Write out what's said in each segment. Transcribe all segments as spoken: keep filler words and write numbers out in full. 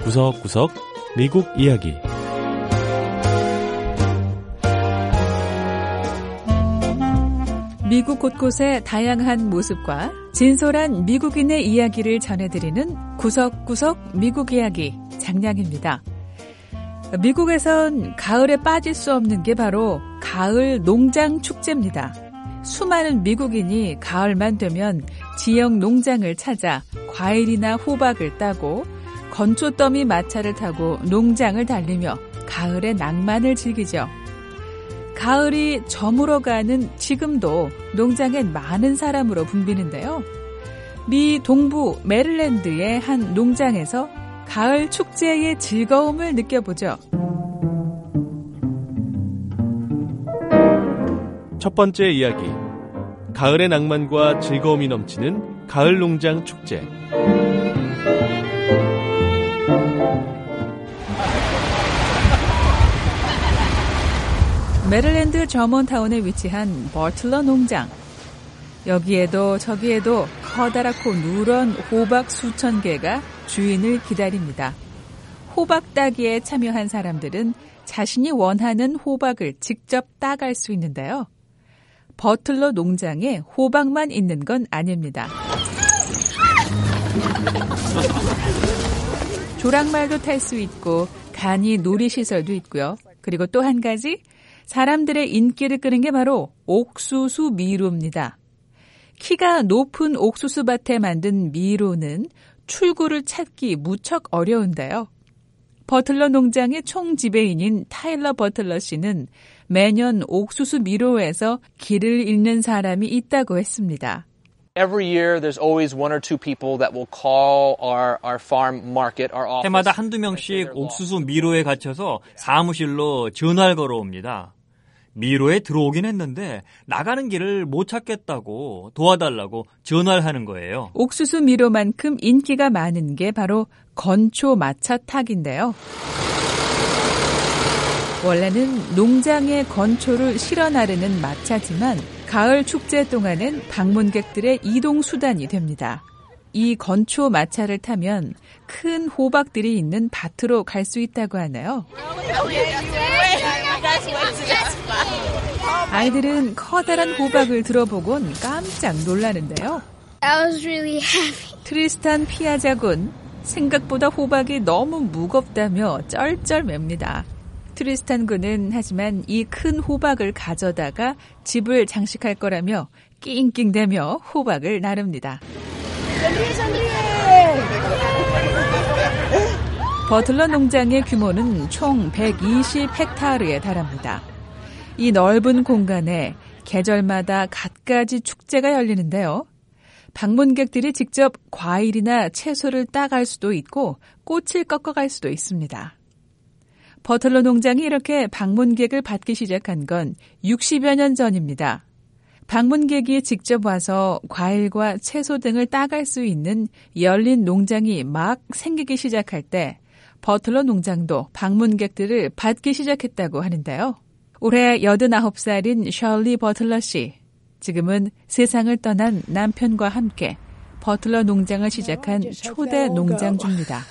구석구석 미국 이야기. 미국 곳곳의 다양한 모습과 진솔한 미국인의 이야기를 전해드리는 구석구석 미국 이야기 장량입니다. 미국에선 가을에 빠질 수 없는 게 바로 가을 농장 축제입니다. 수많은 미국인이 가을만 되면 지역 농장을 찾아 과일이나 호박을 따고 건초더미 마차를 타고 농장을 달리며 가을의 낭만을 즐기죠. 가을이 저물어가는 지금도 농장엔 많은 사람으로 붐비는데요. 미 동부 메릴랜드의 한 농장에서 가을 축제의 즐거움을 느껴보죠. 첫 번째 이야기. 가을의 낭만과 즐거움이 넘치는 가을 농장 축제. 메릴랜드 저먼타운에 위치한 버틀러 농장. 여기에도 저기에도 커다랗고 누런 호박 수천 개가 주인을 기다립니다. 호박 따기에 참여한 사람들은 자신이 원하는 호박을 직접 따갈 수 있는데요. 버틀러 농장에 호박만 있는 건 아닙니다. 조랑말도 탈 수 있고 간이 놀이시설도 있고요. 그리고 또 한 가지 사람들의 인기를 끄는 게 바로 옥수수 미로입니다. 키가 높은 옥수수밭에 만든 미로는 출구를 찾기 무척 어려운데요. 버틀러 농장의 총지배인인 타일러 버틀러 씨는 매년 옥수수 미로에서 길을 잃는 사람이 있다고 했습니다. Every year there's always one or two people that will call our our farm market, our office. 해마다 한두 명씩 옥수수 미로에 갇혀서 사무실로 전화를 걸어옵니다. 미로에 들어오긴 했는데 나가는 길을 못 찾겠다고 도와달라고 전화를 하는 거예요. 옥수수 미로만큼 인기가 많은 게 바로 건초 마차 타기인데요. 원래는 농장에 건초를 실어 나르는 마차지만 가을 축제 동안엔 방문객들의 이동 수단이 됩니다. 이 건초 마차를 타면 큰 호박들이 있는 밭으로 갈 수 있다고 하네요. 아이들은 커다란 호박을 들어보곤 깜짝 놀라는데요. 트리스탄 피아자군, 생각보다 호박이 너무 무겁다며 쩔쩔맵니다. 트리스탄 군은 하지만 이 큰 호박을 가져다가 집을 장식할 거라며 낑낑대며 호박을 나릅니다. 버틀러 농장의 규모는 총 백이십 헥타르에 달합니다. 이 넓은 공간에 계절마다 갖가지 축제가 열리는데요. 방문객들이 직접 과일이나 채소를 따갈 수도 있고 꽃을 꺾어갈 수도 있습니다. 버틀러 농장이 이렇게 방문객을 받기 시작한 건 육십여 년 전입니다. 방문객이 직접 와서 과일과 채소 등을 따갈 수 있는 열린 농장이 막 생기기 시작할 때 버틀러 농장도 방문객들을 받기 시작했다고 하는데요. 올해 여든아홉 살인 셜리 버틀러 씨. 지금은 세상을 떠난 남편과 함께 버틀러 농장을 시작한 초대 농장주입니다.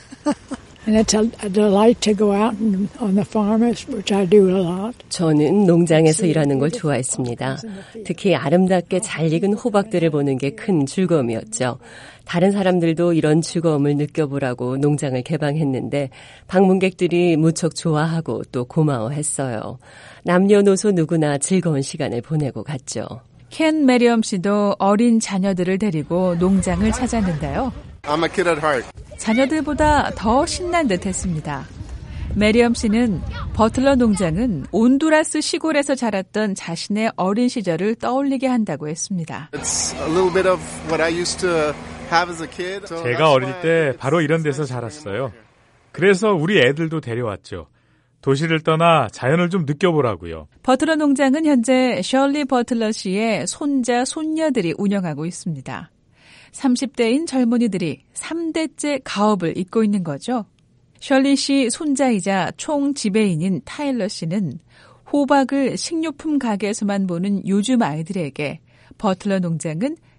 저는 농장에서 일하는 걸 좋아했습니다. 특히 아름답게 잘 익은 호박들을 보는 게 큰 즐거움이었죠. 다른 사람들도 이런 즐거움을 느껴보라고 농장을 개방했는데 방문객들이 무척 좋아하고 또 고마워했어요. 남녀노소 누구나 즐거운 시간을 보내고 갔죠. 켄 메리엄 씨도 어린 자녀들을 데리고 농장을 찾았는데요. I'm a kid at heart. 자녀들보다 더 신난 듯했습니다. 메리엄 씨는 버틀러 농장은 온두라스 시골에서 자랐던 자신의 어린 시절을 떠올리게 한다고 했습니다. It's a little bit of what I used to have as a kid. 제가 어릴 때 바로 이런 데서 자랐어요. 그래서 우리 애들도 데려왔죠. 도시를 떠나 자연을 좀 느껴보라고요. 버틀러 농장은 현재 셜리 버틀러 씨의 손자, 손녀들이 운영하고 있습니다. 삼십 대인 젊은이들이 삼 대째 가업을 잇고 있는 거죠. 셜리 씨 손자이자 총 지배인인 타일러 씨는 호박을 식료품 가게에서만 보는 요즘 아이들에게 버틀러 농장은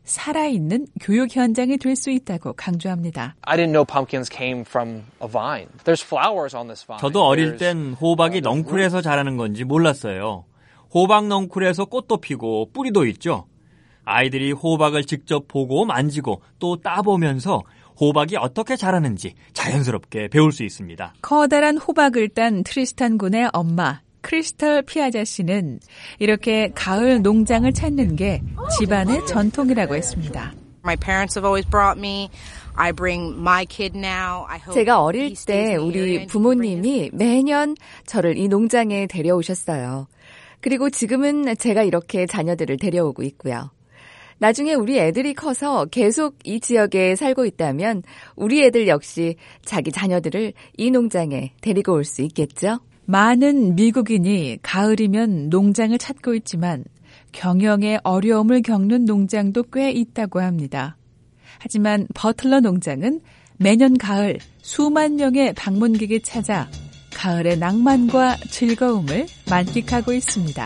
살아있는 교육 현장이 될 수 있다고 강조합니다. I didn't know pumpkins came from a vine. There's flowers on this vine. 저도 어릴 땐 호박이 넝쿨에서 자라는 건지 몰랐어요. 호박 넝쿨에서 꽃도 피고 뿌리도 있죠. 아이들이 호박을 직접 보고 만지고 또 따보면서 호박이 어떻게 자라는지 자연스럽게 배울 수 있습니다. 커다란 호박을 딴 트리스탄 군의 엄마 크리스털 피아자 씨는 이렇게 가을 농장을 찾는 게 집안의 전통이라고 했습니다. My parents have always brought me. I bring my kid now. I hope 제가 어릴 때 우리 부모님이 매년 저를 이 농장에 데려오셨어요. 그리고 지금은 제가 이렇게 자녀들을 데려오고 있고요. 나중에 우리 애들이 커서 계속 이 지역에 살고 있다면 우리 애들 역시 자기 자녀들을 이 농장에 데리고 올 수 있겠죠? 많은 미국인이 가을이면 농장을 찾고 있지만 경영에 어려움을 겪는 농장도 꽤 있다고 합니다. 하지만 버틀러 농장은 매년 가을 수만 명의 방문객이 찾아 가을의 낭만과 즐거움을 만끽하고 있습니다.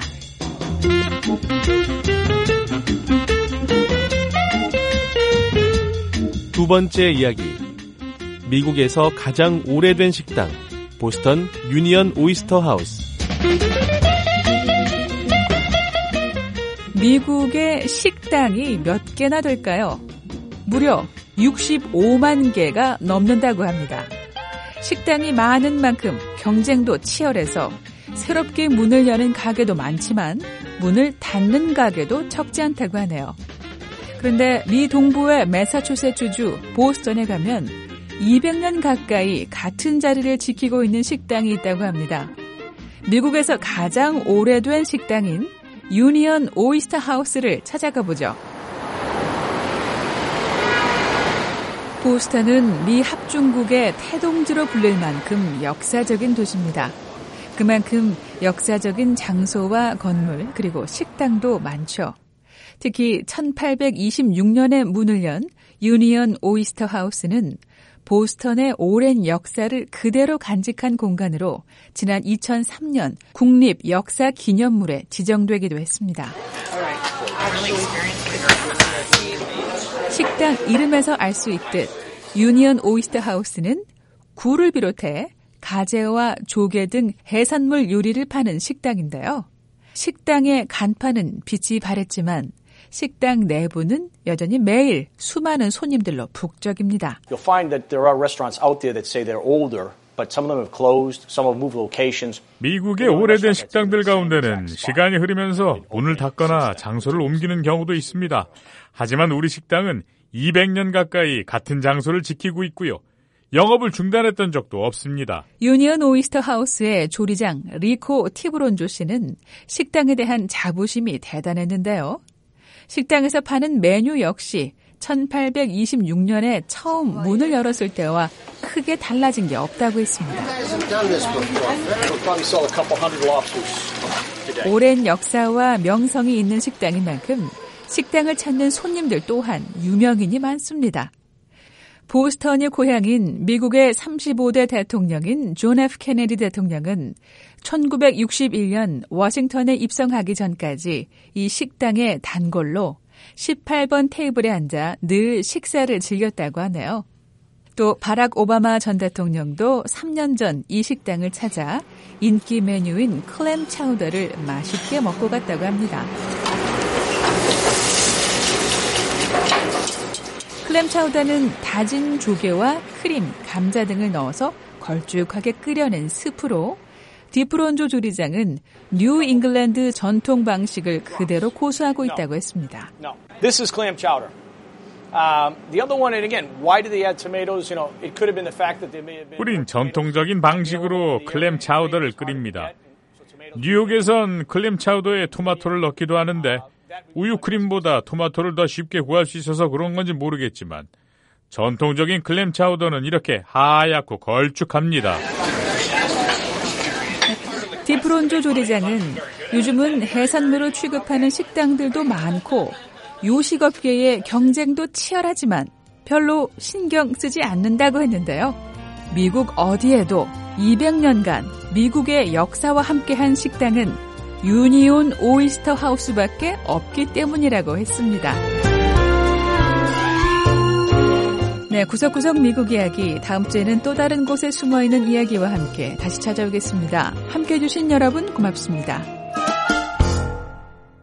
두 번째 이야기. 미국에서 가장 오래된 식당, 보스턴 유니언 오이스터 하우스. 미국의 식당이 몇 개나 될까요? 무려 육십오만 개가 넘는다고 합니다. 식당이 많은 만큼 경쟁도 치열해서 새롭게 문을 여는 가게도 많지만 문을 닫는 가게도 적지 않다고 하네요. 그런데 미 동부의 매사추세츠주 보스턴에 가면 이백 년 가까이 같은 자리를 지키고 있는 식당이 있다고 합니다. 미국에서 가장 오래된 식당인 유니언 오이스터 하우스를 찾아가 보죠. 보스턴은 미 합중국의 태동지로 불릴 만큼 역사적인 도시입니다. 그만큼 역사적인 장소와 건물 그리고 식당도 많죠. 특히 천팔백이십육 년에 문을 연 유니언 오이스터 하우스는 보스턴의 오랜 역사를 그대로 간직한 공간으로 지난 이천삼 년 국립역사기념물에 지정되기도 했습니다. 식당 이름에서 알 수 있듯 유니언 오이스터 하우스는 굴을 비롯해 가재와 조개 등 해산물 요리를 파는 식당인데요. 식당의 간판은 빛이 바랬지만 식당 내부는 여전히 매일 수많은 손님들로 북적입니다. You'll find that there are restaurants out there that say they're older, but some of them have closed, some have moved locations. 미국의 오래된 식당들 가운데는 시간이 흐르면서 문을 닫거나 장소를 옮기는 경우도 있습니다. 하지만 우리 식당은 이백 년 가까이 같은 장소를 지키고 있고요. 영업을 중단했던 적도 없습니다. 유니언 오이스터 하우스의 조리장 리코 티브론조 씨는 식당에 대한 자부심이 대단했는데요. 식당에서 파는 메뉴 역시 천팔백이십육 년에 처음 문을 열었을 때와 크게 달라진 게 없다고 했습니다. 오랜 역사와 명성이 있는 식당인 만큼 식당을 찾는 손님들 또한 유명인이 많습니다. 보스턴이 고향인 미국의 삼십오 대 대통령인 존 에프 케네디 대통령은 천구백육십일 년 워싱턴에 입성하기 전까지 이 식당의 단골로 십팔 번 테이블에 앉아 늘 식사를 즐겼다고 하네요. 또 바락 오바마 전 대통령도 삼 년 전 이 식당을 찾아 인기 메뉴인 클램 차우더를 맛있게 먹고 갔다고 합니다. 클램 차우더는 다진 조개와 크림, 감자 등을 넣어서 걸쭉하게 끓여낸 스프로 디프론조 조리장은 뉴 잉글랜드 전통 방식을 그대로 고수하고 있다고 했습니다. No, this is clam chowder. Um, the other one, and again, why did they add tomatoes? You know, it could have been the fact that they may have been. 우린 전통적인 방식으로 클램 차우더를 끓입니다. 뉴욕에선 클램 차우더에 토마토를 넣기도 하는데 우유 크림보다 토마토를 더 쉽게 구할 수 있어서 그런 건지 모르겠지만 전통적인 클램 차우더는 이렇게 하얗고 걸쭉합니다. 디프론조 조리장은 요즘은 해산물을 취급하는 식당들도 많고 요식업계의 경쟁도 치열하지만 별로 신경 쓰지 않는다고 했는데요. 미국 어디에도 이백 년간 미국의 역사와 함께한 식당은 유니온 오이스터 하우스밖에 없기 때문이라고 했습니다. 네, 구석구석 미국 이야기. 다음 주에는 또 다른 곳에 숨어있는 이야기와 함께 다시 찾아오겠습니다. 함께해 주신 여러분 고맙습니다.